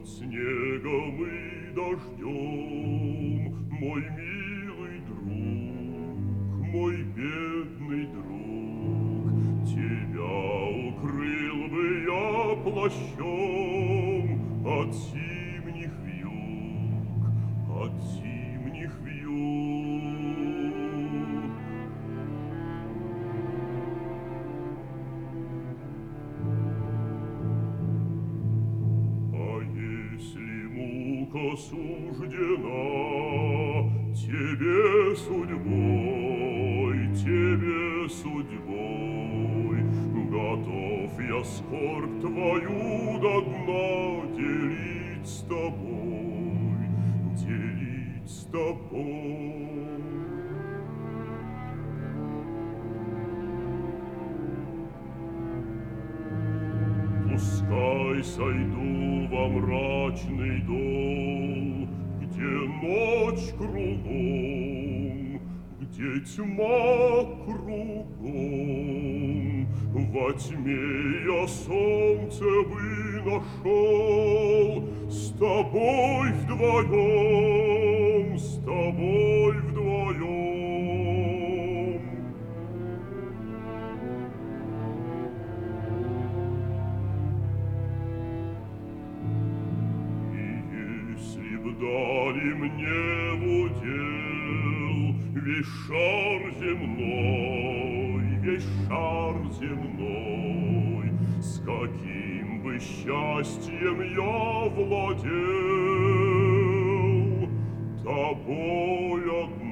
под снегом и дождем, мой милый друг, мой бедный друг, тебя укрыл бы я плащом от зимних вьюг, от зимних вьюг. А если мука суждена тебе судьбой, готов я скорбь твою до дна делить с тобой, делить с тобой. Пускай сойду во мрачный дол, где ночь кругом, где тьма кругом. Во тьме я солнце бы нашел, с тобой вдвоем, с тобой вдвоем. Если б дали мне в удел весь шар земной, с каким бы счастьем я владел тобой одной.